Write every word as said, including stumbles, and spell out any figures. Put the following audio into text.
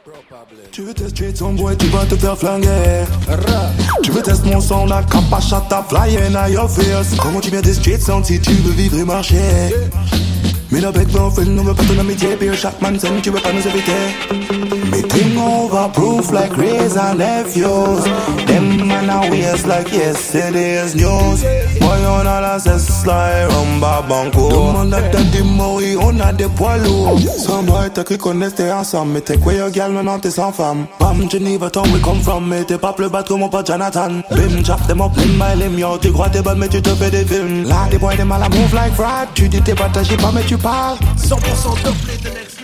Tu veux tester ton boy, tu vas te faire flinguer. Tu veux tester mon son, la capache à ta flying à your face. Comment tu viens des streets si tu veux vivre et marcher? Mais la bec va en fait, non veut pas ton amitié. Puis chaque man s'aime, tu veux pas nous éviter. Meeting over proof like Ray's and nephews. Them man are waste like yesterday's news. Boy on a la cesse like Rumba Banco. Demande à ta démori, on a des poids lourds. Some boy t'as cru qu'on était ensemble. Mais t'es quoi yo gal, maintenant t'es sans femme. Bam, Geneva, town we come from. Mais t'es pas plus bad que mon pote Jonathan. Bim, chop them up, limb by limb. Yo, tu crois t'es bonne mais tu te fais des films. Là, des boys, des mal à move like Fred. Tu dis t'es pas ta pas mais tu parles. cent pour cent de play the next